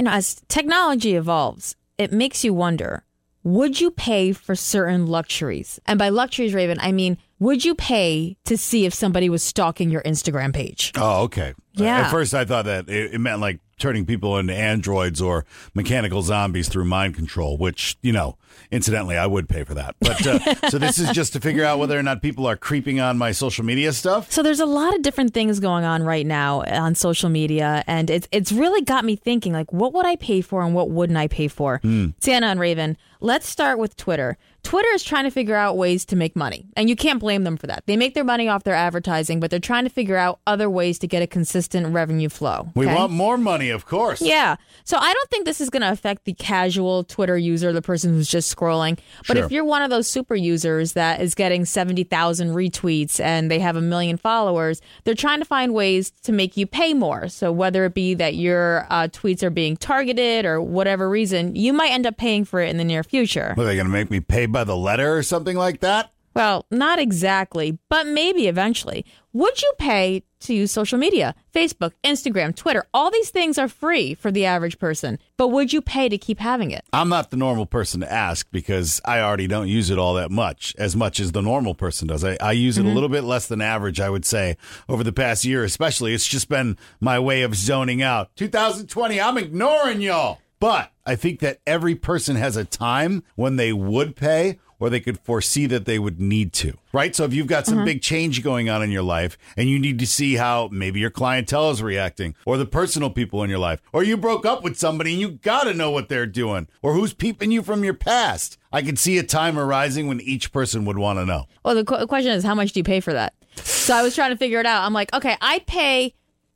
as technology evolves, it makes you wonder, would you pay for certain luxuries? And by luxuries, Raven, I mean, would you pay to see if somebody was stalking your Instagram page? Oh, okay. Yeah. At first, I thought that it meant like turning people into androids or mechanical zombies through mind control, which, incidentally, I would pay for that. But so this is just to figure out whether or not people are creeping on my social media stuff. So there's a lot of different things going on right now on social media, and it's really got me thinking, like, what would I pay for and what wouldn't I pay for? Santa and Raven, let's start with Twitter. Twitter is trying to figure out ways to make money, and you can't blame them for that. They make their money off their advertising, but they're trying to figure out other ways to get a consistent revenue flow. We want more money, of course. Yeah. So I don't think this is going to affect the casual Twitter user, the person who's just scrolling. But Sure. if you're one of those super users that is getting 70,000 retweets and they have 1 million followers, they're trying to find ways to make you pay more. So whether it be that your tweets are being targeted or whatever reason, you might end up paying for it in the near future. Are they going to make me pay by the letter or something like that? Well, not exactly, but maybe eventually. Would you pay to use social media? Facebook, Instagram, Twitter, all these things are free for the average person. But would you pay to keep having it? I'm not the normal person to ask because I already don't use it all that much as the normal person does. I use it a little bit less than average, I would say, over the past year especially. It's just been my way of zoning out. 2020, I'm ignoring y'all. But I think that every person has a time when they would pay or they could foresee that they would need to, right? So if you've got some big change going on in your life and you need to see how maybe your clientele is reacting or the personal people in your life, or you broke up with somebody and you got to know what they're doing or who's peeping you from your past, I could see a time arising when each person would want to know. Well, the question is, how much do you pay for that? So I was trying to figure it out. I'm like, okay, I pay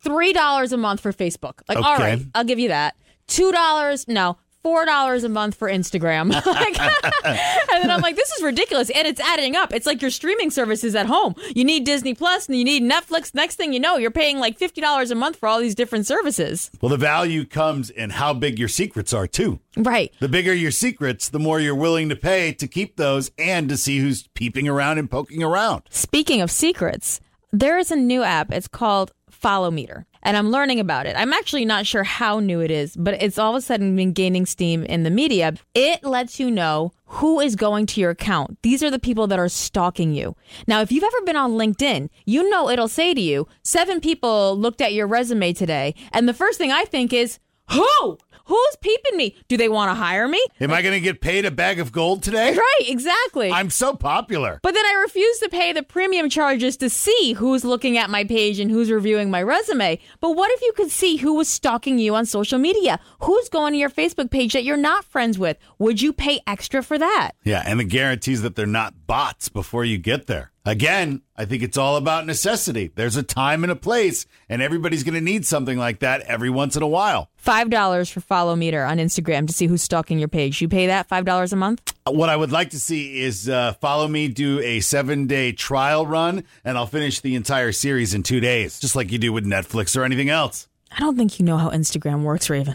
$3 a month for Facebook. Like, all right, I'll give you that. $2, no. $4 a month for Instagram. And then I'm like, this is ridiculous. And it's adding up. It's like your streaming services at home. You need Disney Plus and you need Netflix. Next thing you know, you're paying like $50 a month for all these different services. Well, the value comes in how big your secrets are, too. Right. The bigger your secrets, the more you're willing to pay to keep those and to see who's peeping around and poking around. Speaking of secrets, there is a new app. It's called Follow Meter. And I'm learning about it. I'm actually not sure how new it is, but it's all of a sudden been gaining steam in the media. It lets you know who is going to your account. These are the people that are stalking you. Now, if you've ever been on LinkedIn, you know it'll say to you, 7 people looked at your resume today. And the first thing I think is, who? Who's peeping me? Do they want to hire me? Am I going to get paid a bag of gold today? Right, exactly. I'm so popular. But then I refuse to pay the premium charges to see who's looking at my page and who's reviewing my resume. But what if you could see who was stalking you on social media? Who's going to your Facebook page that you're not friends with? Would you pay extra for that? Yeah, and the guarantees that they're not bots before you get there. Again, I think it's all about necessity. There's a time and a place, and everybody's going to need something like that every once in a while. $5 for Follow Meter on Instagram to see who's stalking your page. You pay that $5 a month? What I would like to see is Follow Me do a 7-day trial run, and I'll finish the entire series in 2 days, just like you do with Netflix or anything else. I don't think you know how Instagram works, Raven.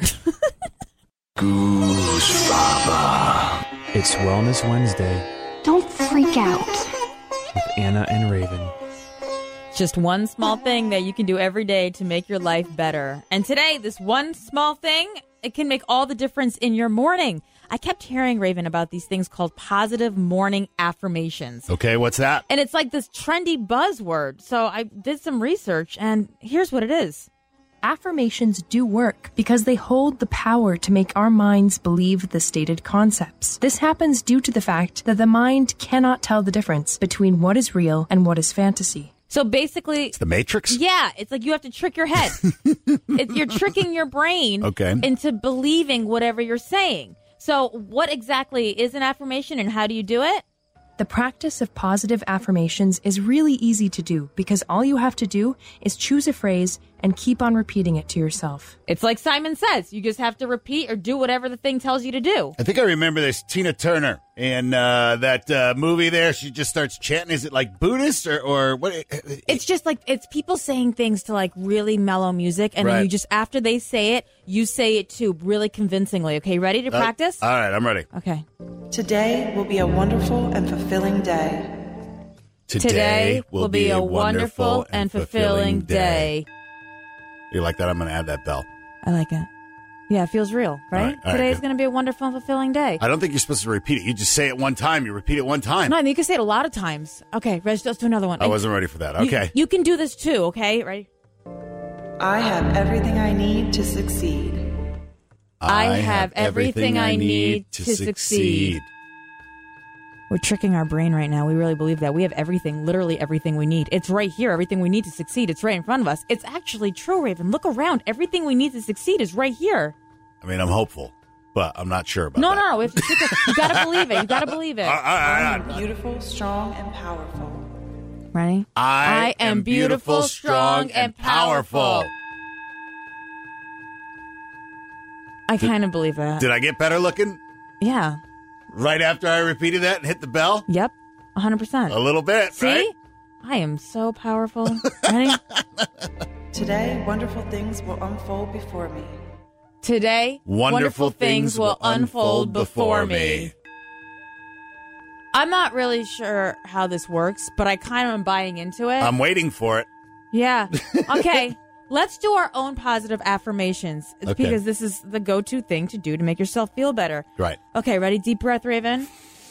Goose Baba. It's Wellness Wednesday Don't freak out. with Anna and Raven. Just one small thing that you can do every day to make your life better. And today, this one small thing, it can make all the difference in your morning. I kept hearing, Raven, about these things called positive morning affirmations. Okay, what's that? And it's like this trendy buzzword. So I did some research, and here's what it is. Affirmations do work because they hold the power to make our minds believe the stated concepts. This happens due to the fact that the mind cannot tell the difference between what is real and what is fantasy. So basically, It's the Matrix? yeah, it's like you have to trick your head. You're tricking your brain into believing whatever you're saying. So what exactly is an affirmation and how do you do it? The practice of positive affirmations is really easy to do because all you have to do is choose a phrase and keep on repeating it to yourself. It's like Simon Says. You just have to repeat or do whatever the thing tells you to do. I think I remember this Tina Turner in that movie there. She just starts chanting. Is it like Buddhist or what? It's just like, it's people saying things to like really mellow music. And then Right. you just, after they say it, you say it too, really convincingly. Okay, ready to practice? All right, I'm ready. Okay. Today will be a wonderful and fulfilling day. Today will be a wonderful and fulfilling day. You like that? I'm going to add that bell. I like it. Yeah, it feels real, right? All right, Today is good. going to be a wonderful and fulfilling day. I don't think you're supposed to repeat it. You just say it one time. You repeat it one time. No, I mean, you can say it a lot of times. Okay, Reg, let's do another one. I wasn't ready for that. Okay. You can do this too, okay? Ready? I have everything I need to succeed. I have everything I need to succeed. We're tricking our brain right now. We really believe that. We have everything, literally everything we need. It's right here. Everything we need to succeed. It's right in front of us. It's actually true, Raven. Look around. Everything we need to succeed is right here. I mean, I'm hopeful, but I'm not sure about that. No. We have to you got to believe it. You got to believe it. I am beautiful, strong, and powerful. Ready? I am beautiful, strong, and powerful. I kind of believe that. Did I get better looking Yeah. right after I repeated that and hit the bell? Yep. 100%. A little bit, See? right? I am so powerful. Ready? Today, wonderful things will unfold before me. Today, Wonderful things will unfold before me. I'm not really sure how this works, but I kind of am buying into it. I'm waiting for it. Yeah. Okay. Let's do our own positive affirmations. It's Okay. because this is the go-to thing to do to make yourself feel better. Right. Okay, ready? Deep breath, Raven.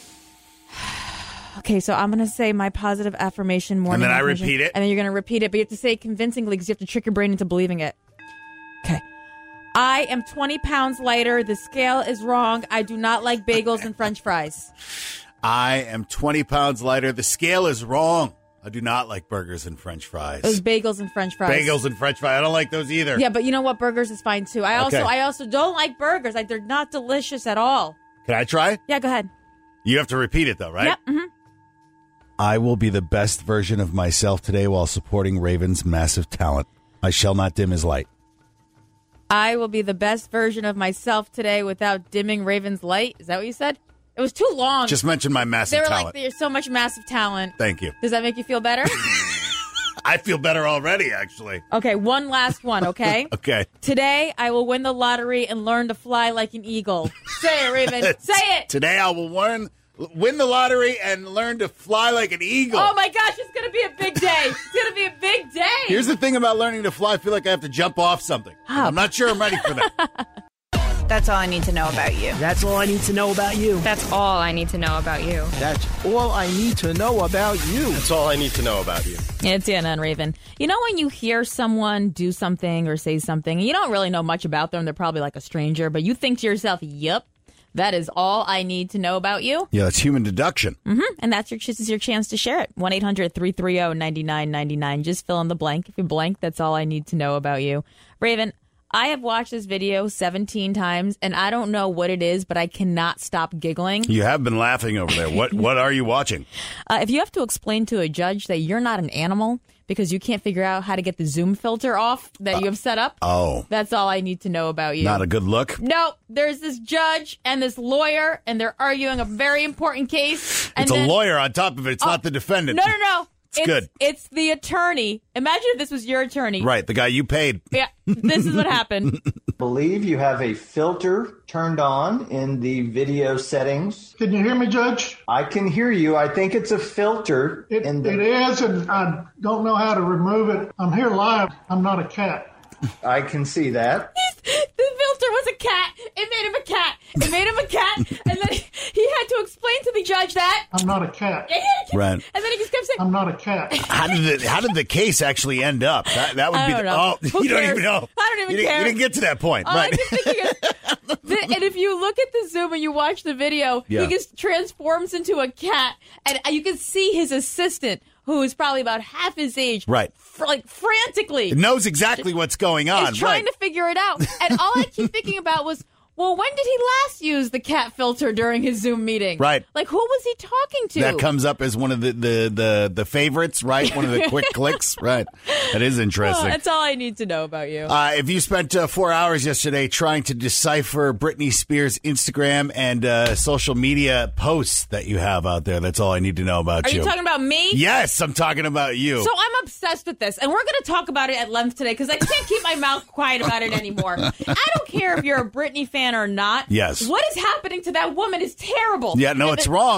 Okay, so I'm going to say my positive affirmation morning. And then I affirmation, repeat it? And then you're going to repeat it, but you have to say it convincingly because you have to trick your brain into believing it. Okay. I am 20 pounds lighter. The scale is wrong. I do not like bagels and French fries. I am 20 pounds lighter. The scale is wrong. I do not like burgers and French fries. It was bagels and French fries. Bagels and French fries. I don't like those either. Yeah, but you know what? Burgers is fine too. I also don't like burgers. Like they're not delicious at all. Can I try? Yeah, go ahead. You have to repeat it, though, right? Yep. Mm-hmm. I will be the best version of myself today while supporting Raven's massive talent. I shall not dim his light. I will be the best version of myself today without dimming Raven's light. Is that what you said? It was too long. Just mention my massive They were talent. like, there's so much massive talent. Thank you. Does that make you feel better? I feel better already, actually. Okay, one last one, okay? Okay. Today, I will win the lottery and learn to fly like an eagle. Say it, Raven. Say it. Today I will win the lottery and learn to fly like an eagle. Oh, my gosh, it's going to be a big day. It's going to be a big day. Here's the thing about learning to fly. I feel like I have to jump off something. I'm not sure I'm ready for that. That's all I need to know about you. That's all I need to know about you. That's all I need to know about you. That's all I need to know about you. That's all I need to know about you. It's Anna and Raven. You know when you hear someone do something or say something, and you don't really know much about them, they're probably like a stranger, but you think to yourself, yep, that is all I need to know about you. Yeah, that's human deduction. Mm-hmm. And this is your chance to share it. 1-800-330-9999. Just fill in the blank. If you blank, that's all I need to know about you. Raven, I have watched this video 17 times, and I don't know what it is, but I cannot stop giggling. You have been laughing over there. What are you watching? If you have to explain to a judge that you're not an animal because you can't figure out how to get the Zoom filter off that you have set up, that's all I need to know about you. Not a good look? No, there's this judge and this lawyer, and they're arguing a very important case. And It's a lawyer on top of it. It's not the defendant. No. It's good. It's the attorney. Imagine if this was your attorney. Right, the guy you paid. Yeah, this is what happened. Believe you have a filter turned on in the video settings. Can you hear me, Judge? I can hear you. I think it's a filter. It is, and I don't know how to remove it. I'm here live. I'm not a cat. I can see that. The filter was a cat. It made him a cat. It made him a cat. And then he had to explain to the judge that I'm not a cat. Right. And then he just kept saying, I'm not a cat. How did the case actually end up? That would I be don't know. Who you don't cares? even know. I don't even care. You didn't get to that point. All Right. I'm just thinking is, and if you look at the Zoom and you watch the video, Yeah. he just transforms into a cat, and you can see his assistant, who is probably about half his age, Right. Frantically It knows exactly what's going on. is trying Right. to figure it out. And all I keep thinking about was, well, when did he last use the cat filter during his Zoom meeting? Right. Like, who was he talking to? That comes up as one of the favorites, right? One of the quick clicks, right? That is interesting. That's all I need to know about you. If you spent 4 hours yesterday trying to decipher Britney Spears' Instagram and social media posts that you have out there, that's all I need to know about Are you talking about me? Yes, I'm talking about you. So I'm obsessed with this, and we're going to talk about it at length today because I can't keep my mouth quiet about it anymore. I don't care if you're a Britney fan or not. Yes. What is happening to that woman is terrible. Yeah, no, it's wrong. And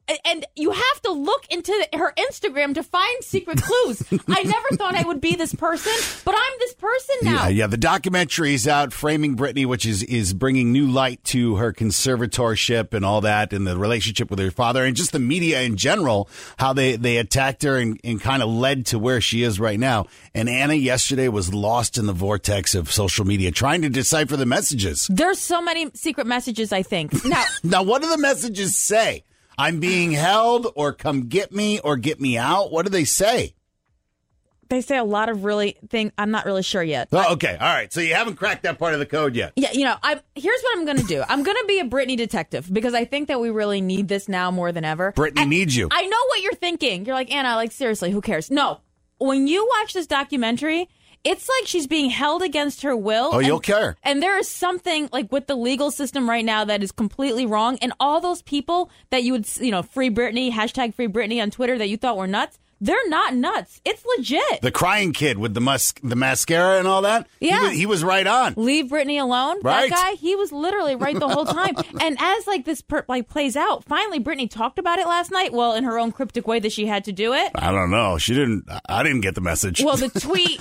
And you have to look into her Instagram to find secret clues. I never thought I would be this person, but I'm this person now. Yeah. The documentary is out, Framing Britney, which is bringing new light to her conservatorship and all that, and the relationship with her father, and just the media in general, how they attacked her and kind of led to where she is right now. And Anna yesterday was lost in the vortex of social media, trying to decipher the messages. There's so many secret messages, I think. Now, what do the messages say? I'm being held, or come get me, or get me out. What do they say? They say a lot of really things. I'm not really sure yet. Oh, okay. All right. So you haven't cracked that part of the code yet. Yeah. Here's what I'm going to do. I'm going to be a Britney detective because I think that we really need this now more than ever. Britney needs you. I know what you're thinking. You're like, Anna, seriously, who cares? No. When you watch this documentary, it's like she's being held against her will. Oh, you'll care. And there is something with the legal system right now that is completely wrong. And all those people that you would, Free Britney, hashtag Free Britney on Twitter that you thought were nuts, they're not nuts. It's legit. The crying kid with the mascara and all that. Yeah. He was right on. Leave Britney alone. Right. That guy, he was literally right the whole time. And as this plays out, finally Britney talked about it last night. Well, in her own cryptic way that she had to do it. I don't know. I didn't get the message. Well, the tweet,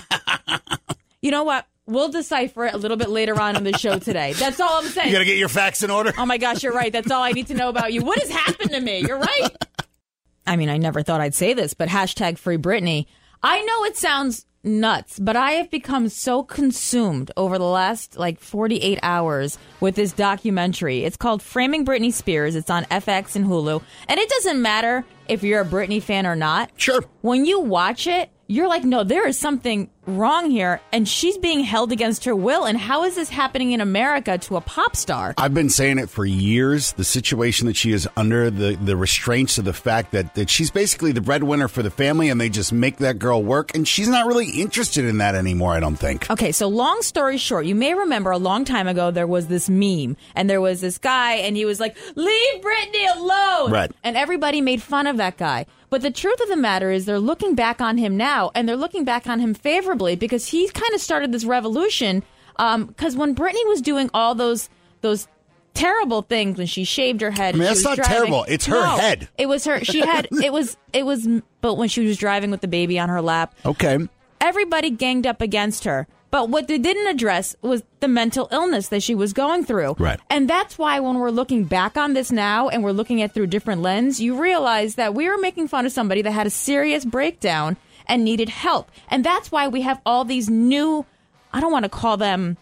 you know what? We'll decipher it a little bit later on in the show today. That's all I'm saying. You got to get your facts in order? Oh my gosh, you're right. That's all I need to know about you. What has happened to me? You're right. I mean, I never thought I'd say this, but hashtag Free Britney. I know it sounds nuts, but I have become so consumed over the last 48 hours with this documentary. It's called Framing Britney Spears. It's on FX and Hulu. And it doesn't matter if you're a Britney fan or not. Sure. When you watch it, you're like, no, there is something wrong here, and she's being held against her will. And how is this happening in America to a pop star? I've been saying it for years, the situation that she is under, the restraints of the fact that she's basically the breadwinner for the family, and they just make that girl work, and she's not really interested in that anymore, I don't think. Okay, so long story short, you may remember a long time ago there was this meme, and there was this guy, and he was like, leave Britney alone! Right. And everybody made fun of that guy. But the truth of the matter is they're looking back on him now, and they're looking back on him favorably because he kind of started this revolution. Because when Britney was doing all those terrible things, when she shaved her head, I mean, that's not terrible. It's her head. It was her. She had it was. But when she was driving with the baby on her lap, okay, everybody ganged up against her. But what they didn't address was the mental illness that she was going through. Right. And that's why when we're looking back on this now and we're looking at it through different lens, you realize that we were making fun of somebody that had a serious breakdown and needed help. And that's why we have all these new, I don't want to call them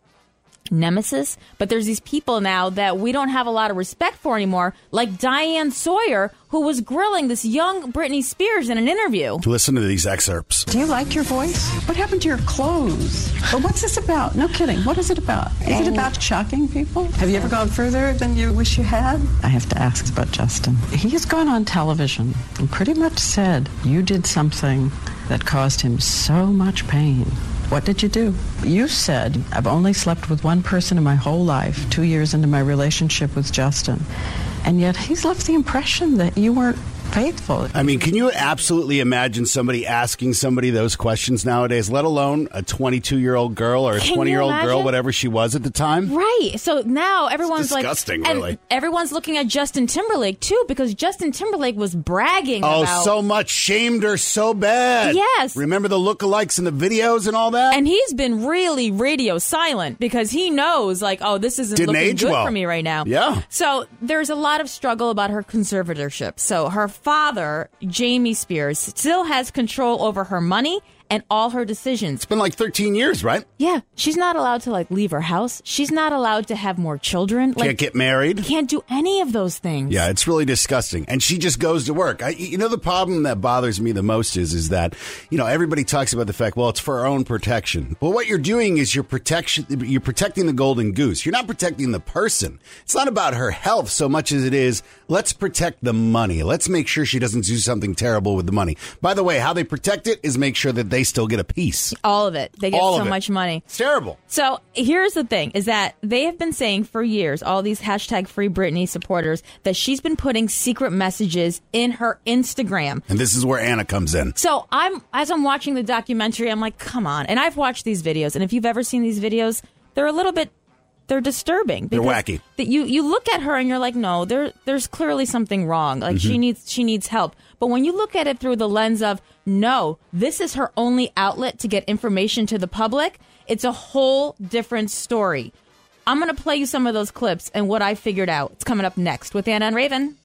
nemesis, but there's these people now that we don't have a lot of respect for anymore, like Diane Sawyer, who was grilling this young Britney Spears in an interview. Listen to these excerpts. Do you like your voice? What happened to your clothes? But what's this about? No kidding. What is it about? Is it about shocking people? Have you ever gone further than you wish you had? I have to ask about Justin. He has gone on television and pretty much said you did something that caused him so much pain. What did you do? You said, I've only slept with one person in my whole life, 2 years into my relationship with Justin. And yet he's left the impression that you weren't faithful. I mean, can you absolutely imagine somebody asking somebody those questions nowadays, let alone a 22-year-old girl or a 20-year-old girl, whatever she was at the time? Right. So now everyone's disgusting, like, really. And everyone's looking at Justin Timberlake, too, because Justin Timberlake was bragging about... so much. Shamed her so bad. Yes. Remember the lookalikes in the videos and all that? And he's been really radio silent because he knows, this isn't looking good for me right now. Yeah. So there's a lot of struggle about her conservatorship. So her father, Jamie Spears, still has control over her money and all her decisions. It's been 13 years, right? Yeah. She's not allowed to leave her house. She's not allowed to have more children. Can't get married. Can't do any of those things. Yeah, it's really disgusting. And she just goes to work. The problem that bothers me the most is that, everybody talks about the fact, well, it's for our own protection. Well, what you're doing is you're protecting the golden goose. You're not protecting the person. It's not about her health so much as it is, let's protect the money. Let's make sure she doesn't do something terrible with the money. By the way, how they protect it is make sure that they still get a piece. All of it. They get so much money. It's terrible. So here's the thing, is that they have been saying for years, all these hashtag Free Britney supporters, that she's been putting secret messages in her Instagram. And this is where Anna comes in. So as I'm watching the documentary, I'm like, come on. And I've watched these videos. And if you've ever seen these videos, they're a little bit they're disturbing. They're wacky. You look at her and you're like, no, there's clearly something wrong. Like she needs help. But when you look at it through the lens of, no, this is her only outlet to get information to the public, it's a whole different story. I'm going to play you some of those clips and what I figured out. It's coming up next with Anna and Raven.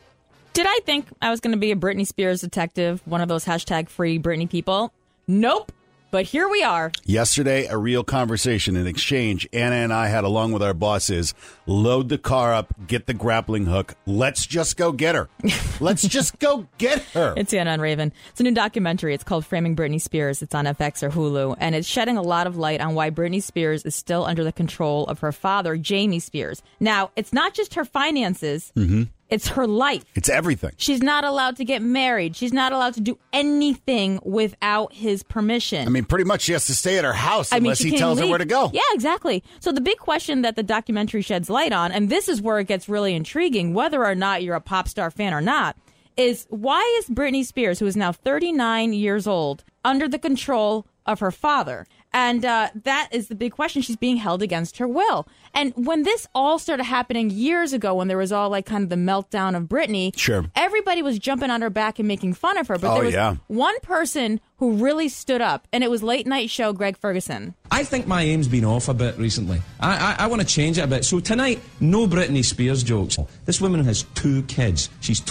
Did I think I was going to be a Britney Spears detective, one of those #free Britney people? Nope. But here we are. Yesterday, a real conversation, an exchange Anna and I had along with our bosses. Load the car up, get the grappling hook. Let's just go get her. Let's just go get her. It's Anna and Raven. It's a new documentary. It's called Framing Britney Spears. It's on FX or Hulu. And it's shedding a lot of light on why Britney Spears is still under the control of her father, Jamie Spears. Now, it's not just her finances. It's her life. It's everything. She's not allowed to get married. She's not allowed to do anything without his permission. I mean, pretty much she has to stay at her house unless he tells her where to go. Yeah, exactly. So the big question that the documentary sheds light on, and this is where it gets really intriguing, whether or not you're a pop star fan or not, is why is Britney Spears, who is now 39 years old, under the control of her father? And that is the big question. She's being held against her will. And when this all started happening years ago, when there was all like kind of the meltdown of Britney, sure, everybody was jumping on her back and making fun of her. But there was one person who really stood up, and it was late night show Greg Ferguson. I think my aim's been off a bit recently. I want to change it a bit. So tonight, no Britney Spears jokes. This woman has 2 kids. She's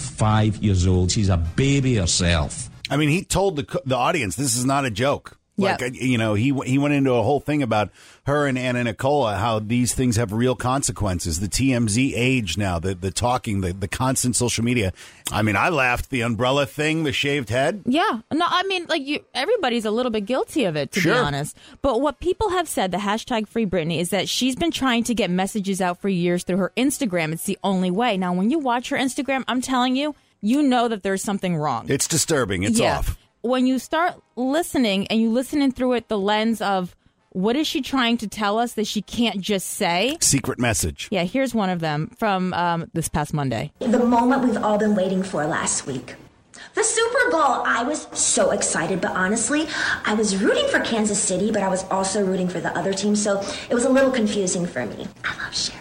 25 years old. She's a baby herself. I mean, he told the audience this is not a joke. Like, yep. You know, he went into a whole thing about her and Anna Nicola, how these things have real consequences. The TMZ age now, the talking, the constant social media. I mean, I laughed. The umbrella thing, the shaved head. Yeah. No, I mean, like, everybody's a little bit guilty of it, to be honest. But what people have said, the #Free Britney, is that she's been trying to get messages out for years through her Instagram. It's the only way. Now, when you watch her Instagram, I'm telling you, you know that there's something wrong. It's disturbing. It's off. When you start listening and you listening through it, the lens of what is she trying to tell us that she can't just say? Secret message. Yeah, here's one of them from this past Monday. The moment we've all been waiting for last week. The Super Bowl. I was so excited, but honestly, I was rooting for Kansas City, but I was also rooting for the other team, so it was a little confusing for me. I love sharing.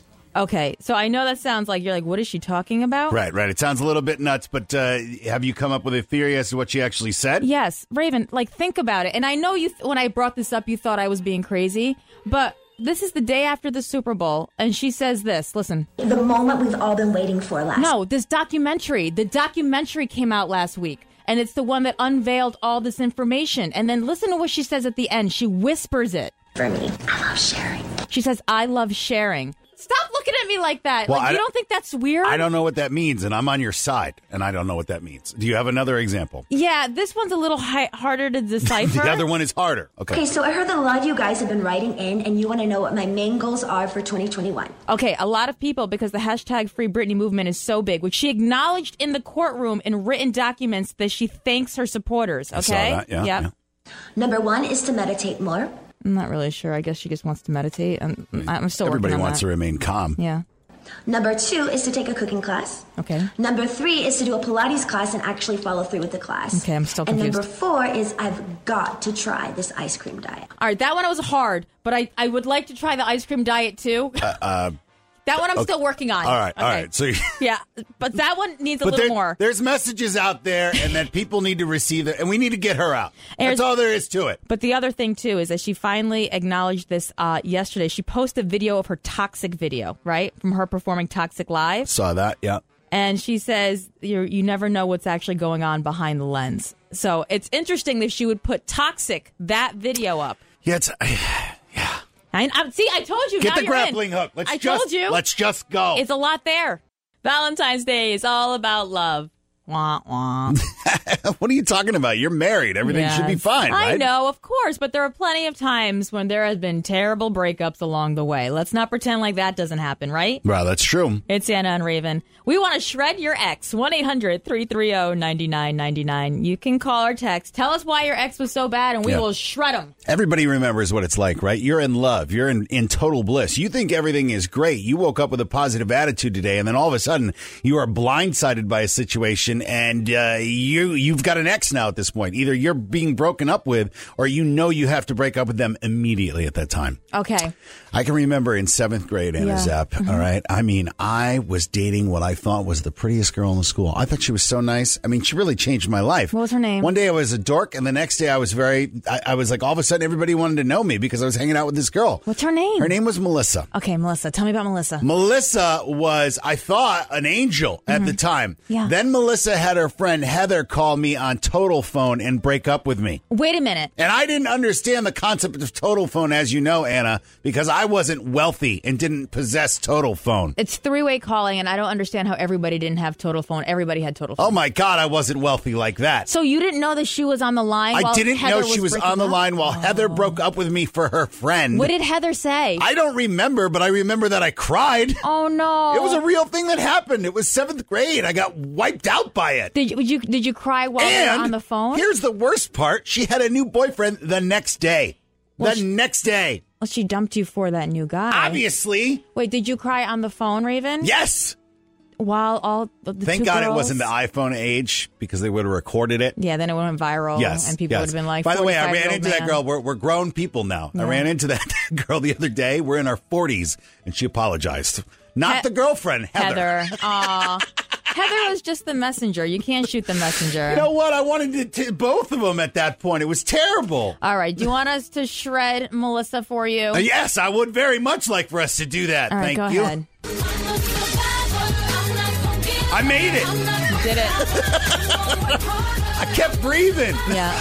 Okay, so I know that sounds like you're like, what is she talking about? Right. It sounds a little bit nuts, but have you come up with a theory as to what she actually said? Yes, Raven, like, think about it. And I know you when I brought this up, you thought I was being crazy, but this is the day after the Super Bowl, and she says this. Listen. The moment we've all been waiting for last. No, this documentary. The documentary came out last week, and it's the one that unveiled all this information. And then listen to what she says at the end. She whispers it. For me, I love sharing. She says, I love sharing. Stop looking at me like that. Well, like, you don't think that's weird? I don't know what that means, and I'm on your side, and I don't know what that means. Do you have another example? Yeah, this one's a little harder to decipher. The other one is harder. Okay, so I heard that a lot of you guys have been writing in, and you want to know what my main goals are for 2021. Okay, a lot of people, because the #Free Britney movement is so big, which she acknowledged in the courtroom in written documents that she thanks her supporters. Okay? I saw that, yeah. Number 1 is to meditate more. I'm not really sure. I guess she just wants to meditate. I'm still working Everybody on wants that. to remain calm. Yeah. Number 2 is to take a cooking class. Okay. Number 3 is to do a Pilates class and actually follow through with the class. Okay, I'm still confused. And number 4 is I've got to try this ice cream diet. All right, that one was hard, but I would like to try the ice cream diet too. That one I'm still working on. All right. So yeah, but that one needs a little more. There's messages out there, and that people need to receive it, and we need to get her out. That's all there is to it. But the other thing too is that she finally acknowledged this yesterday. She posted a video of her Toxic video, right, from her performing Toxic Live. Saw that, yeah. And she says you never know what's actually going on behind the lens. So it's interesting that she would put Toxic, that video up. Yeah, See, I told you. Get now the grappling hook. Told you. Let's just go. It's a lot there. Valentine's Day is all about love. Wah, wah. What are you talking about? You're married. Everything should be fine, right? I know, of course, but there are plenty of times when there has been terrible breakups along the way. Let's not pretend like that doesn't happen, right? Well, that's true. It's Anna and Raven. We want to shred your ex. 1-800-330-9999. You can call or text. Tell us why your ex was so bad, and we will shred him. Everybody remembers what it's like, right? You're in love. You're in total bliss. You think everything is great. You woke up with a positive attitude today, and then all of a sudden, you are blindsided by a situation, situation, and you've got an ex now at this point. Either you're being broken up with, or you have to break up with them immediately at that time. Okay. I can remember in 7th grade, Anna Zapp, all right? I mean, I was dating what I thought was the prettiest girl in the school. I thought she was so nice. I mean, she really changed my life. What was her name? One day I was a dork, and the next day I was I was like, all of a sudden everybody wanted to know me because I was hanging out with this girl. What's her name? Her name was Melissa. Okay, Melissa. Tell me about Melissa. Melissa was, I thought, an angel at the time. Yeah. Then Melissa had her friend Heather call me on Total Phone and break up with me. Wait a minute. And I didn't understand the concept of Total Phone, as you know, Anna, because I wasn't wealthy and didn't possess Total Phone. It's three-way calling, and I don't understand how everybody didn't have Total Phone. Everybody had Total Phone. Oh, my God, I wasn't wealthy like that. So you didn't know that she was on the line while I didn't Heather know she was on the line while Heather broke up with me for her friend. What did Heather say? I don't remember, but I remember that I cried. Oh, no. It was a real thing that happened. It was 7th grade. I got wiped out by it. Did you cry while you were on the phone? Here's the worst part. She had a new boyfriend the next day. Next day. Well, she dumped you for that new guy. Obviously. Wait, did you cry on the phone, Raven? Yes. While all the Thank two God girls? it wasn't the iPhone age, because they would have recorded it. Yeah, then it went viral. Yes. And people would have been like, by the way, I ran into man. that girl. We're grown people now. Yeah. I ran into that girl the other day. We're in our 40s, and she apologized. Not the girlfriend, Heather. Aw. Heather was just the messenger. You can't shoot the messenger. You know what? I wanted to both of them at that point. It was terrible. All right. Do you want us to shred Melissa for you? Yes, I would very much like for us to do that. All right, Thank go you. ahead. I made it. You did it. I kept breathing.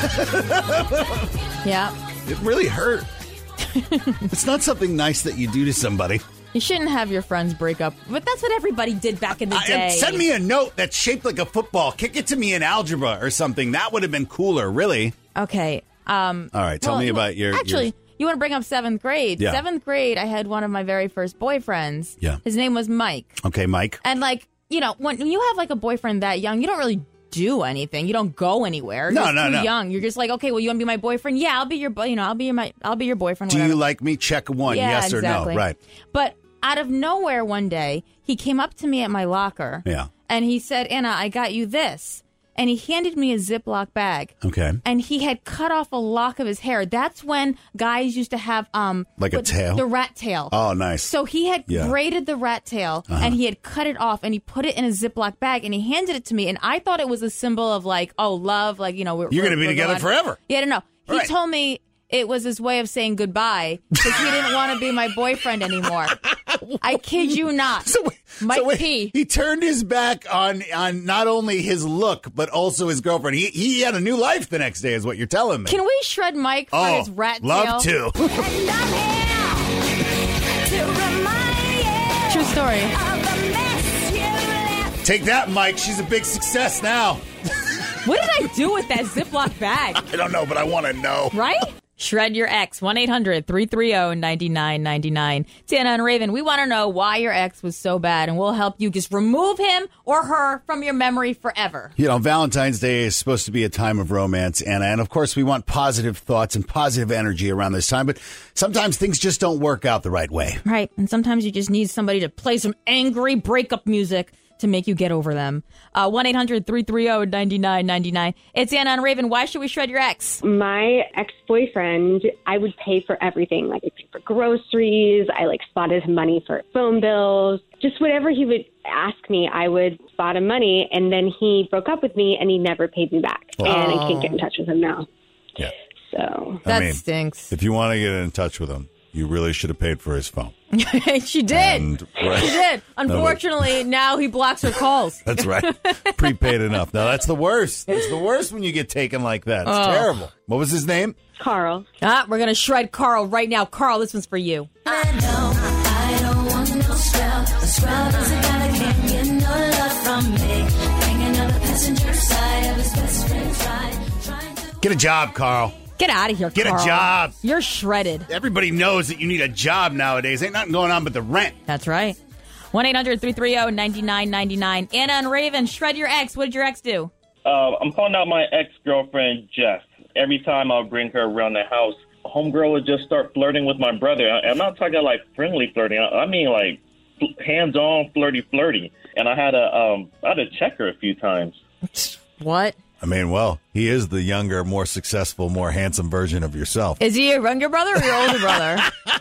Yeah. Yeah. It really hurt. It's not something nice that you do to somebody. You shouldn't have your friends break up, but that's what everybody did back in the day. Send me a note that's shaped like a football. Kick it to me in algebra or something. That would have been cooler, really. Okay. All right, tell me about your... Actually, you want to bring up 7th grade. Yeah. 7th grade, I had one of my very first boyfriends. Yeah. His name was Mike. Okay, Mike. And when you have like a boyfriend that young, you don't really do anything. You don't go anywhere. No, You're too young. You're just like, okay, well, you want to be my boyfriend? Yeah, I'll be your boyfriend. Do whatever. you like me? Check one, Yeah, yes exactly. or no. Right. But out of nowhere one day, he came up to me at my locker. Yeah. And he said, Anna, I got you this. And he handed me a Ziploc bag. Okay. And he had cut off a lock of his hair. That's when guys used to have like a tail? The rat tail. Oh, nice. So he had braided the rat tail and he had cut it off and he put it in a Ziploc bag and he handed it to me. And I thought it was a symbol of like, oh, love, like, you're going to be together forever. Yeah, no. He Right. told me it was his way of saying goodbye because he didn't want to be my boyfriend anymore. I kid you not. Mike P. He turned his back on not only his look, but also his girlfriend. He had a new life the next day, is what you're telling me. Can we shred Mike for his rat tail? Love to. True story. Take that, Mike. She's a big success now. What did I do with that Ziploc bag? I don't know, but I want to know. Right? Shred your ex. 1-800-330-9999. Tana and Raven, we want to know why your ex was so bad, and we'll help you just remove him or her from your memory forever. You know, Valentine's Day is supposed to be a time of romance, Anna, and of course we want positive thoughts and positive energy around this time, but sometimes things just don't work out the right way. Right, and sometimes you just need somebody to play some angry breakup music to make you get over them. 1-800-330-9999. It's Anna and Raven. Why should we shred your ex? My ex-boyfriend, I would pay for everything. Like, I'd pay for groceries. I, spotted him money for phone bills. Just whatever he would ask me, I would spot him money. And then he broke up with me, and he never paid me back. Oh. And I can't get in touch with him now. Yeah. So that stinks. If you want to get in touch with him, you really should have paid for his phone. She did. Right. She did. Unfortunately, now he blocks her calls. That's right. Prepaid enough. Now, that's the worst. It's the worst when you get taken like that. It's terrible. What was his name? Carl. We're going to shred Carl right now. Carl, this one's for you. I don't want no scrub. A scrub is a guy that can't get no love from me. Hanging on the passenger side of his best friend's ride. Get a job, Carl. Get out of here, Get Carl. a job. You're shredded. Everybody knows that you need a job nowadays. Ain't nothing going on but the rent. That's right. 1-800-330-9999. Anna and Raven, shred your ex. What did your ex do? I'm calling out my ex-girlfriend, Jess. Every time I'll bring her around the house, homegirl would just start flirting with my brother. I'm not talking like friendly flirting. I mean like hands-on flirty. And I had to check her a few times. What? I mean, well, he is the younger, more successful, more handsome version of yourself. Is he your younger brother or your older brother?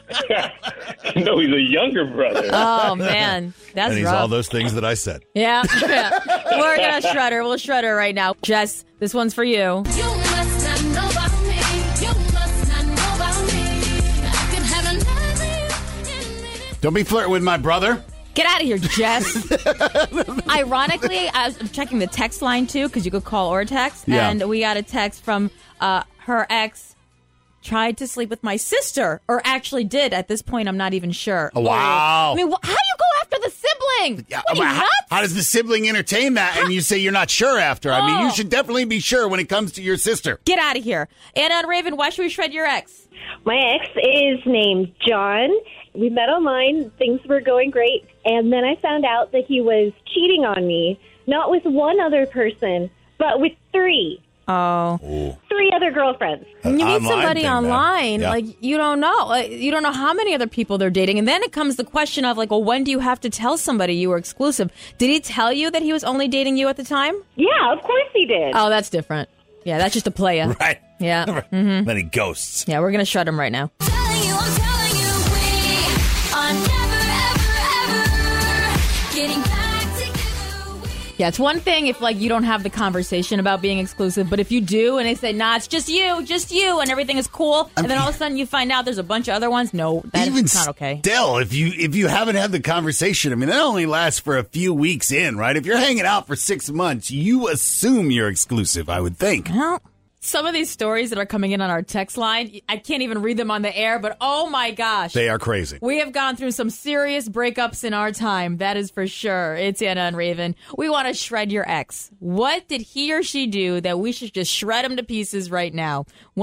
No, he's a younger brother. Oh, man. That's and he's rough. all those things that I said. Yeah. We're going to shred her. We'll shred her right now. Jess, this one's for you. You must not know about me. You must not know about me. I could have another. Don't be flirting with my brother. Get out of here, Jess. Ironically, I'm checking the text line, too, because you could call or text. Yeah. And we got a text from her ex. Tried to sleep with my sister, or actually did. At this point, I'm not even sure. Oh, wow. I mean, how do you go after the sibling? Yeah, What, are you nuts? how does the sibling entertain that and you say you're not sure after? I mean, you should definitely be sure when it comes to your sister. Get out of here. Anna and Raven, why should we shred your ex? My ex is named John. We met online. Things were going great. And then I found out that he was cheating on me, not with one other person, but with 3. Oh. 3 other girlfriends. When you meet Online somebody thing, online, yeah. like, you don't know. Like, you don't know how many other people they're dating. And then it comes the question of, like, well, when do you have to tell somebody you were exclusive? Did he tell you that he was only dating you at the time? Yeah, of course he did. Oh, that's different. Yeah, that's just a playa. Right. Yeah. Mm-hmm. Then he ghosts. Yeah, we're going to shred him right now. I'm telling you, we are never, ever, ever getting back together. Yeah, it's one thing if, like, you don't have the conversation about being exclusive, but if you do and they say, nah, it's just you, and everything is cool, and then all of a sudden you find out there's a bunch of other ones, no, that's not okay. Still, if you haven't had the conversation, I mean, that only lasts for a few weeks in, right? If you're hanging out for 6 months, you assume you're exclusive, I would think. Well, some of these stories that are coming in on our text line, I can't even read them on the air, but oh my gosh. They are crazy. We have gone through some serious breakups in our time. That is for sure. It's Anna and Raven. We want to shred your ex. What did he or she do that we should just shred him to pieces right now?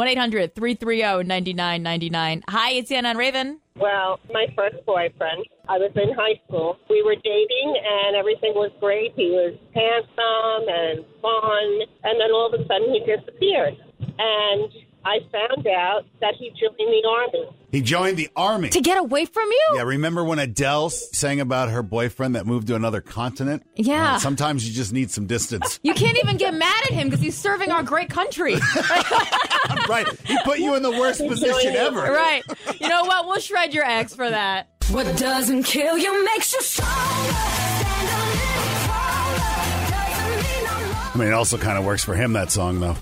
1-800-330-9999. Hi, it's Anna and Raven. Well, my first boyfriend, I was in high school. We were dating and everything was great. He was handsome and fun. And then all of a sudden he disappeared. And I found out that he joined the army. He joined the army. To get away from you? Yeah, remember when Adele sang about her boyfriend that moved to another continent? Yeah. Sometimes you just need some distance. You can't even get mad at him because he's serving our great country. Right. He put you in the worst position ever. Right. You know what? We'll shred your ex for that. What doesn't kill you makes you stronger. Stand a little taller. Doesn't mean I'm wrong. I mean, it also kind of works for him, that song, though.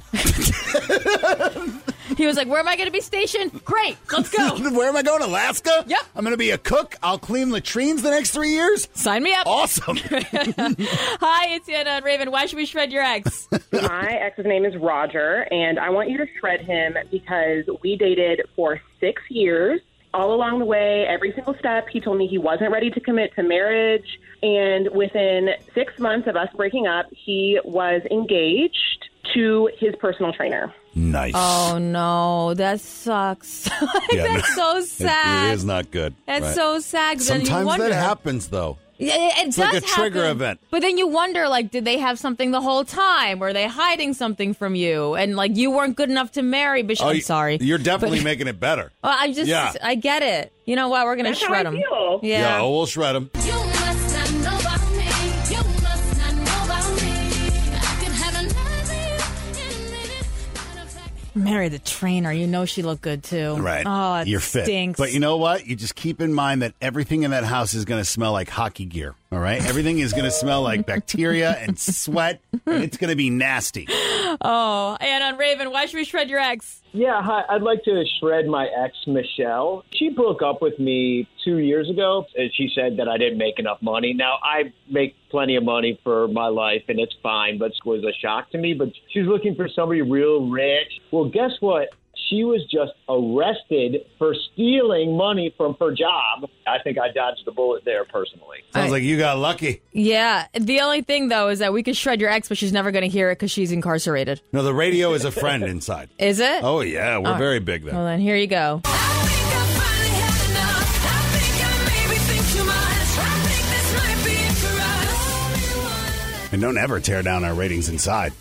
He was like, where am I going to be stationed? Great, let's go. Where am I going? Alaska? Yep. I'm going to be a cook. I'll clean latrines the next 3 years. Sign me up. Awesome. Hi, it's Anna and Raven. Why should we shred your ex? My ex's name is Roger, and I want you to shred him because we dated for 6 years. All along the way, every single step, he told me he wasn't ready to commit to marriage. And within 6 months of us breaking up, he was engaged to his personal trainer. Nice. Oh, no. That sucks. Yeah, That's so sad. It is not good. That's right. so sad. 'Cause then you Sometimes wonder. that happens, though. Yeah, it It's does like a trigger happen. event. But then you wonder, like, did they have something the whole time? Were they hiding something from you? And, like, you weren't good enough to marry. But I'm sorry. You're definitely But- making it better. Well, Yeah. I get it. You know what? We're going to That's how shred I him. feel. Yeah. We'll shred him. You must not know about me. You must not know about me. I could have another in a minute. Matter of fact, Marry the trainer. You know she looked good, too. Right. Oh, it You're fit. stinks. But you know what? You just keep in mind that everything in that house is going to smell like hockey gear. All right? Everything is going to smell like bacteria and sweat, and it's going to be nasty. Oh, and on Raven, why should we shred your ex? Yeah, hi. I'd like to shred my ex, Michelle. She broke up with me 2 years ago, and she said that I didn't make enough money. Now, I make plenty of money for my life, and it's fine, but it was a shock to me. But she's looking for somebody real rich. Well, guess what? She was just arrested for stealing money from her job. I think I dodged the bullet there personally. Sounds like you got lucky. Yeah. The only thing, though, is that we could shred your ex, but she's never going to hear it because she's incarcerated. No, the radio is a friend inside. Is it? Oh, yeah. We're All very big there. Well, then here you go. I think I finally had enough. I think I maybe think too much. I think this might be it for us. And don't ever tear down our ratings inside.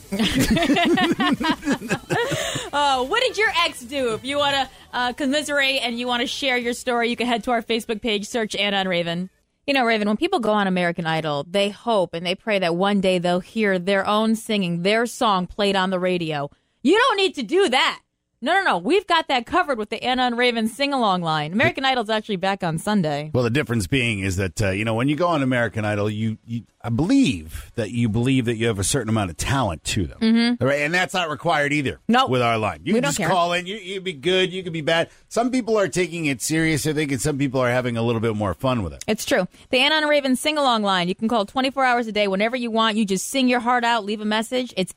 Oh, what did your ex do? If you want to commiserate and you want to share your story, you can head to our Facebook page, search Anna and Raven. You know, Raven, when people go on American Idol, they hope and they pray that one day they'll hear their own singing, their song played on the radio. You don't need to do that. No. We've got that covered with the Anna and Raven sing-along line. American Idol's actually back on Sunday. Well, the difference being is that, when you go on American Idol, I believe that you have a certain amount of talent to them. Mm-hmm. Right? And that's not required either with our line. You can just call in. You can be good. You can be bad. Some people are taking it serious, I think, and some people are having a little bit more fun with it. It's true. The Anna and Raven sing-along line, you can call 24 hours a day whenever you want. You just sing your heart out, leave a message. It's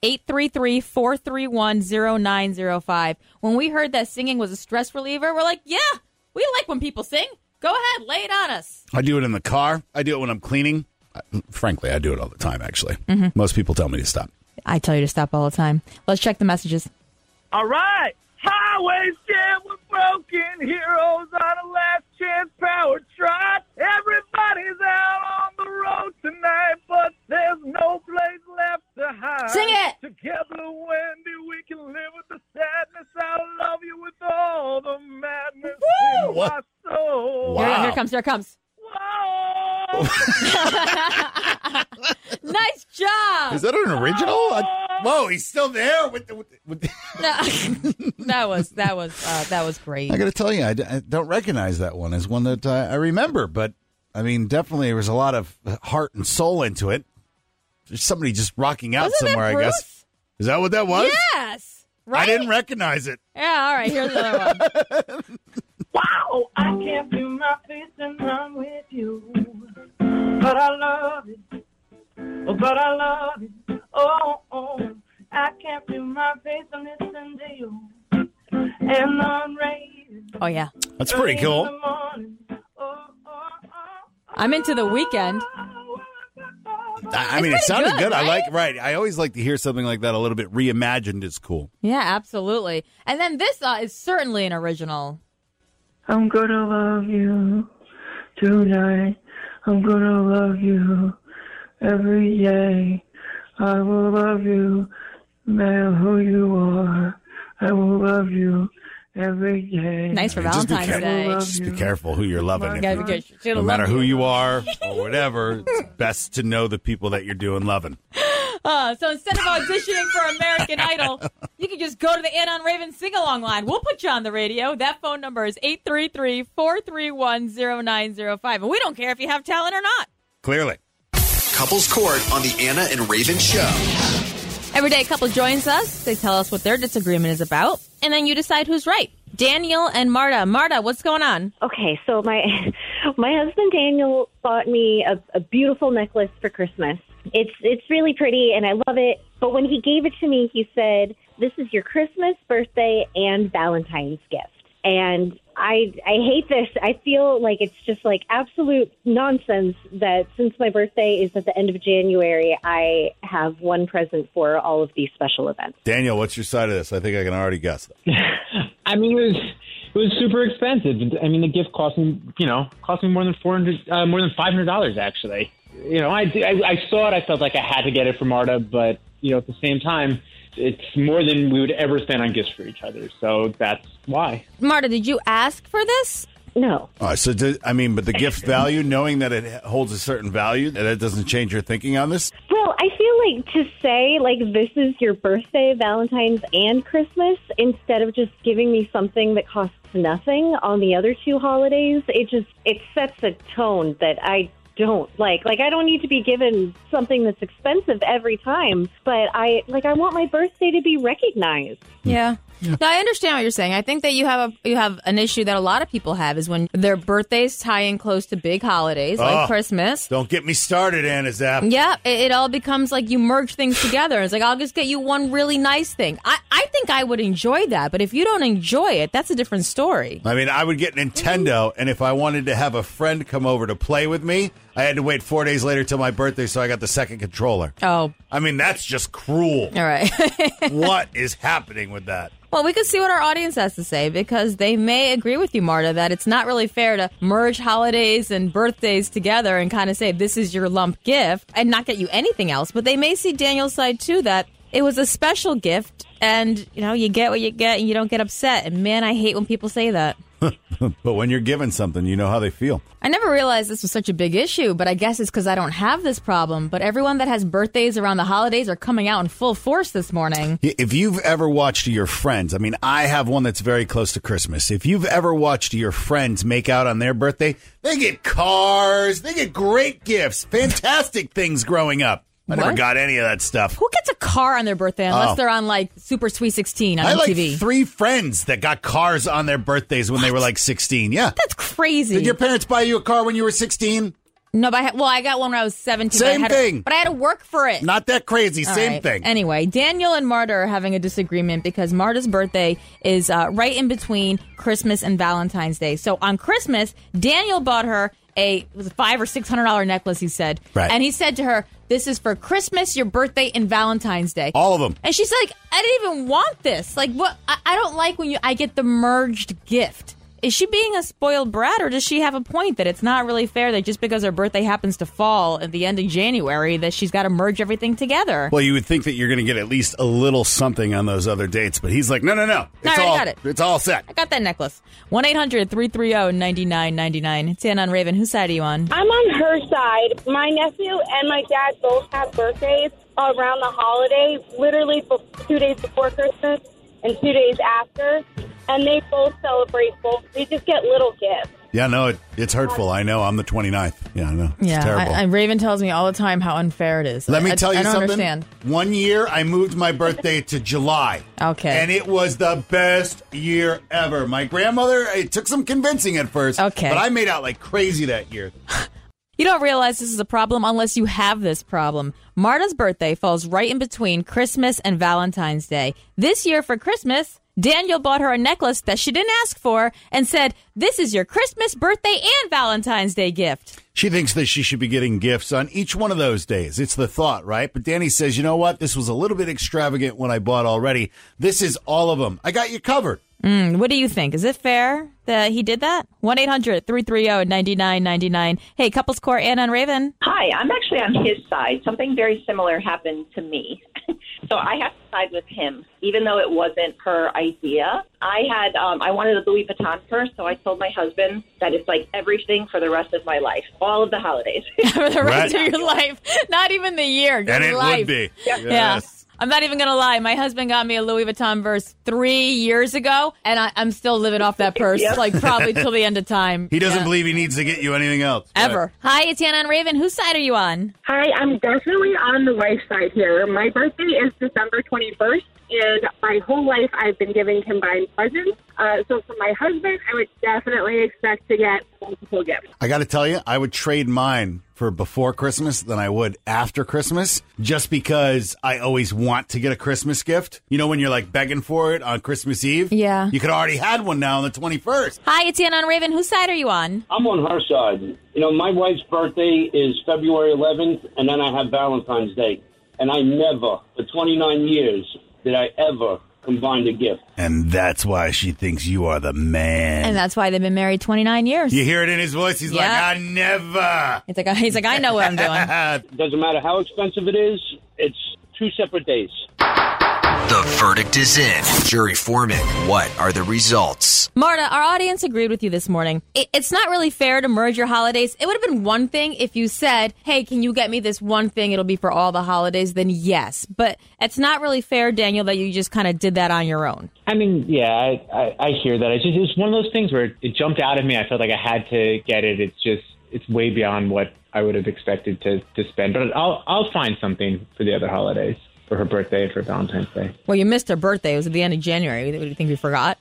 833-431-0905. When we heard that singing was a stress reliever, we're like, yeah, we like when people sing. Go ahead, lay it on us. I do it in the car. I do it when I'm cleaning. Frankly, I do it all the time, actually. Mm-hmm. Most people tell me to stop. I tell you to stop all the time. Let's check the messages. All right. Highways jammed with broken heroes on a last chance power trot. Everybody's out on the road tonight, but there's no place left to hide. Sing it! Together, Wendy, we can live with the sadness. I love you with all the madness in my soul. Wow. Here it comes. Nice job. Is that an original? Whoa, he's still there with the. That was great. I got to tell you, I don't recognize that one as one that I remember, but I mean, definitely there was a lot of heart and soul into it. There's somebody just rocking out somewhere, I guess. Is that what that was? Yes. Right? I didn't recognize it. Yeah. All right. Here's the other one. Wow, I can't do my face and run with you, but I love it. Oh, I can't do my face and listen to you. And unrated. Oh, yeah. That's pretty cool. I'm into The Weeknd. I mean, it sounded good. Right? I always like to hear something like that a little bit reimagined. It's cool. Yeah, absolutely. And then this is certainly an original. I'm gonna love you tonight. I'm gonna love you every day. I will love you, no matter who you are. I will love you every day. Nice for Valentine's Day. Just be careful who you're loving. No matter who you are or whatever, it's best to know the people that you're doing loving. So instead of auditioning for American Idol, you can just go to the Anna and Raven sing-along line. We'll put you on the radio. That phone number is 833-431-0905. And we don't care if you have talent or not. Clearly. Couples Court on the Anna and Raven Show. Every day a couple joins us. They tell us what their disagreement is about. And then you decide who's right. Daniel and Marta. Marta, what's going on? Okay, so my husband Daniel bought me a beautiful necklace for Christmas. It's really pretty, and I love it. But when he gave it to me, he said, "This is your Christmas, birthday, and Valentine's gift." And I hate this. I feel like it's just like absolute nonsense that since my birthday is at the end of January, I have one present for all of these special events. Daniel, what's your side of this? I think I can already guess that. I mean, it was super expensive. I mean, the gift cost me more than $500 actually. You know, I saw it. I felt like I had to get it for Marta, but at the same time, it's more than we would ever spend on gifts for each other. So that's why. Marta, did you ask for this? No. But the gift value, knowing that it holds a certain value, that doesn't change your thinking on this? Well, I feel like to say, this is your birthday, Valentine's, and Christmas, instead of just giving me something that costs nothing on the other two holidays, it sets a tone that I don't like. I don't need to be given something that's expensive every time, but I want my birthday to be recognized. Yeah. No, I understand what you're saying. I think that you have an issue that a lot of people have is when their birthdays tie in close to big holidays like Christmas. Don't get me started, Anna Zap. Yeah, it all becomes like you merge things together. It's like, I'll just get you one really nice thing. I think I would enjoy that, but if you don't enjoy it, that's a different story. I mean, I would get Nintendo, and if I wanted to have a friend come over to play with me, I had to wait 4 days later till my birthday, so I got the second controller. Oh. I mean, that's just cruel. All right. What is happening with that? Well, we could see what our audience has to say, because they may agree with you, Marta, that it's not really fair to merge holidays and birthdays together and kind of say this is your lump gift and not get you anything else. But they may see Daniel's side, too, that it was a special gift and, you get what you get and you don't get upset. And, man, I hate when people say that. But when you're given something, you know how they feel. I never realized this was such a big issue, but I guess it's because I don't have this problem. But everyone that has birthdays around the holidays are coming out in full force this morning. If you've ever watched your friends, I mean, I have one that's very close to Christmas. If you've ever watched your friends make out on their birthday, they get cars, they get great gifts, fantastic things growing up. I never got any of that stuff. Who gets a car on their birthday unless they're on, like, Super Sweet 16 on MTV? Like 3 friends that got cars on their birthdays when they were like 16. Yeah. That's crazy. Did your parents buy you a car when you were 16? No, but I got one when I was 17. Same thing. But I had to work for it. Not that crazy. All Same right. thing. Anyway, Daniel and Marta are having a disagreement because Marta's birthday is right in between Christmas and Valentine's Day. So on Christmas, Daniel bought her it was a $500 or $600 necklace, he said. Right. And he said to her, this is for Christmas, your birthday, and Valentine's Day. All of them. And she's like, I didn't even want this. Like, what? I don't like when I get the merged gift. Is she being a spoiled brat, or does she have a point that it's not really fair that just because her birthday happens to fall at the end of January that she's got to merge everything together? Well, you would think that you're going to get at least a little something on those other dates, but he's like, no. I already got it. It's all set. I got that necklace. 1-800-330-9999. It's Ann on Raven. Whose side are you on? I'm on her side. My nephew and my dad both have birthdays around the holiday, literally 2 days before Christmas and 2 days after. And they both celebrate both. They just get little gifts. Yeah, no, it's hurtful. I know. I'm the 29th. Yeah, I know. It's Yeah, terrible. Raven tells me all the time how unfair it is. Let me tell you I don't something. understand. One year, I moved my birthday to July. Okay. And it was the best year ever. My grandmother, it took some convincing at first. Okay. But I made out like crazy that year. You don't realize this is a problem unless you have this problem. Marta's birthday falls right in between Christmas and Valentine's Day. This year for Christmas, Daniel bought her a necklace that she didn't ask for and said, this is your Christmas, birthday, and Valentine's Day gift. She thinks that she should be getting gifts on each one of those days. It's the thought, right? But Danny says, you know what? This was a little bit extravagant when I bought already. This is all of them. I got you covered. What do you think? Is it fair that he did that? 1-800-330-9999. Hey, Couples Court, Ann on Raven. Hi, I'm actually on his side. Something very similar happened to me. So I have to side with him, even though it wasn't her idea. I wanted a Louis Vuitton purse, so I told my husband that it's like everything for the rest of my life, all of the holidays. For the rest of your life. Not even the year. And your it life. would be. Yeah. Yes. I'm not even going to lie. My husband got me a Louis Vuitton purse 3 years ago, and I'm still living off that purse, like probably till the end of time. He doesn't believe he needs to get you anything else. Ever. Hi, it's Ann on Raven. Whose side are you on? Hi, I'm definitely on the wife side here. My birthday is December 21st, and my whole life I've been giving combined presents. So for my husband, I would definitely expect to get multiple gifts. I got to tell you, I would trade mine for before Christmas than I would after Christmas, just because I always want to get a Christmas gift. You know, when you're like begging for it on Christmas Eve? Yeah. You could already had one now on the 21st. Hi, it's Ann on Raven. Whose side are you on? I'm on her side. You know, my wife's birthday is February 11th, and then I have Valentine's Day. And I never, for 29 years, did I ever combine a gift. And that's why she thinks you are the man. And that's why they've been married 29 years. You hear it in his voice. He's like, I never. He's like, I know what I'm doing. Doesn't matter how expensive it is. It's 2 separate days. The verdict is in. Jury foreman, what are the results? Marta, our audience agreed with you this morning. It's not really fair to merge your holidays. It would have been one thing if you said, hey, can you get me this one thing? It'll be for all the holidays. Then yes. But it's not really fair, Daniel, that you just kind of did that on your own. I mean, yeah, I hear that. It's one of those things where it jumped out at me. I felt like I had to get it. It's way beyond what I would have expected to spend. But I'll find something for the other holidays. For her birthday and for Valentine's Day. Well, you missed her birthday. It was at the end of January. What do you think we forgot?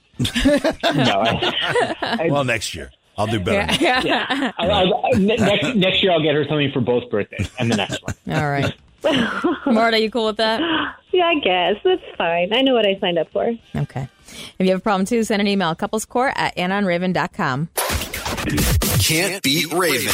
No. Well, next year. I'll do better. Yeah. Next year I'll get her something for both birthdays and the next one. All right. Marta, you cool with that? Yeah, I guess. That's fine. I know what I signed up for. Okay. If you have a problem, too, send an email, couplescourt@annonraven.com. Can't beat Raven.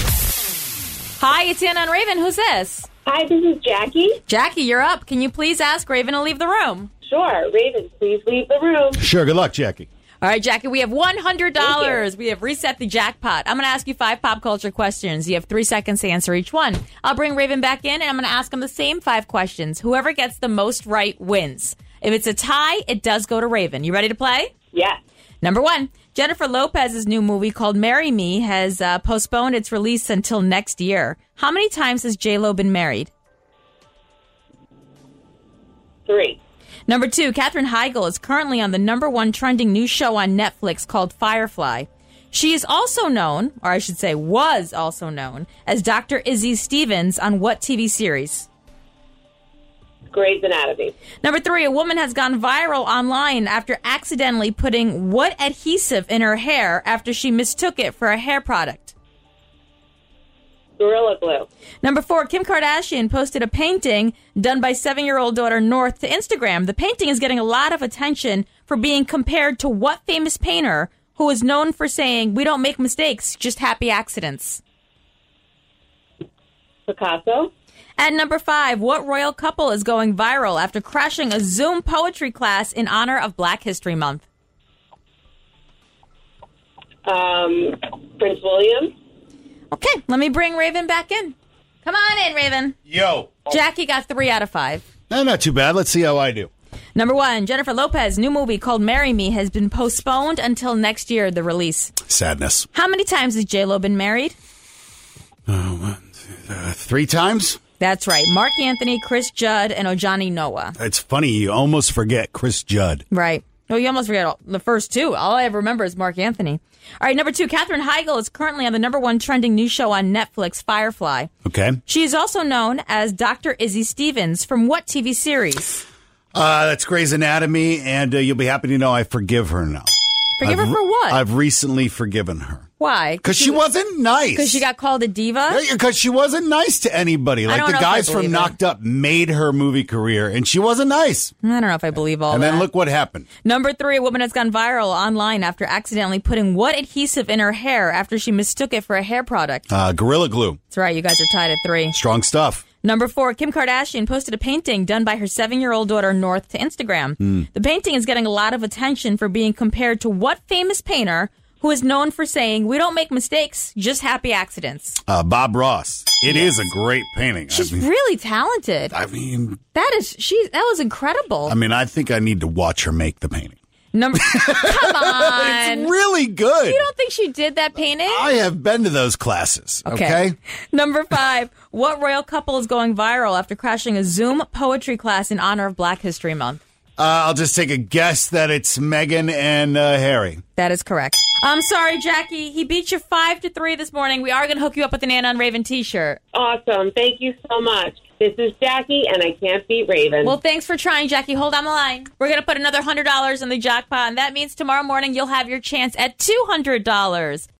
Hi, it's Ann on Raven. Who's this? Hi, this is Jackie. Jackie, you're up. Can you please ask Raven to leave the room? Sure. Raven, please leave the room. Sure. Good luck, Jackie. All right, Jackie, we have $100. We have reset the jackpot. I'm going to ask you 5 pop culture questions. You have 3 seconds to answer each one. I'll bring Raven back in, and I'm going to ask him the same 5 questions. Whoever gets the most right wins. If it's a tie, it does go to Raven. You ready to play? Yeah. Number 1, Jennifer Lopez's new movie called Marry Me has postponed its release until next year. How many times has J-Lo been married? 3. Number 2, Katherine Heigl is currently on the #1 trending new show on Netflix called Firefly. She is also known, or I should say was also known, as Dr. Izzy Stevens on what TV series? Grey's Anatomy. Number 3, a woman has gone viral online after accidentally putting what adhesive in her hair after she mistook it for a hair product? Gorilla Glue. Number 4, Kim Kardashian posted a painting done by 7-year-old daughter North to Instagram. The painting is getting a lot of attention for being compared to what famous painter who is known for saying, "We don't make mistakes, just happy accidents"? Picasso. At number 5, what royal couple is going viral after crashing a Zoom poetry class in honor of Black History Month? Prince William. Okay, let me bring Raven back in. Come on in, Raven. Yo. Jackie got 3 out of 5. Not too bad. Let's see how I do. Number 1, Jennifer Lopez's new movie called Marry Me has been postponed until next year, the release. Sadness. How many times has J-Lo been married? 3 times? That's right. Mark Anthony, Chris Judd, and Ojani Noah. It's funny. You almost forget Chris Judd. Right. No, you almost forget the first 2. All I ever remember is Mark Anthony. All right, number 2, Katherine Heigl is currently on the #1 trending new show on Netflix, Firefly. Okay. She is also known as Dr. Izzy Stevens from what TV series? That's Grey's Anatomy, and you'll be happy to know I forgive her now. Forgive her for what? I've recently forgiven her. Why? Because she wasn't nice. Because she got called a diva? Because she wasn't nice to anybody. Like the guys from Knocked Up made her movie career, and she wasn't nice. I don't know if I believe all that. And then look what happened. Number 3, a woman has gone viral online after accidentally putting what adhesive in her hair after she mistook it for a hair product? Gorilla Glue. That's right. You guys are tied at 3. Strong stuff. Number 4, Kim Kardashian posted a painting done by her 7-year-old daughter North to Instagram. The painting is getting a lot of attention for being compared to what famous painter who is known for saying, "We don't make mistakes, just happy accidents"? Bob Ross. It is a great painting. She's really talented. I mean, that was incredible. I mean, I think I need to watch her make the painting. Come on. It's really good. You don't think she did that painting? I have been to those classes. Okay. Number 5, what royal couple is going viral after crashing a Zoom poetry class in honor of Black History Month? I'll just take a guess that it's Meghan and Harry. That is correct. I'm sorry, Jackie. He beat you 5-3 this morning. We are going to hook you up with an Anna and Raven t-shirt. Awesome. Thank you so much. This is Jackie, and I can't beat Raven. Well, thanks for trying, Jackie. Hold on the line. We're going to put another $100 in the jackpot, and that means tomorrow morning you'll have your chance at $200.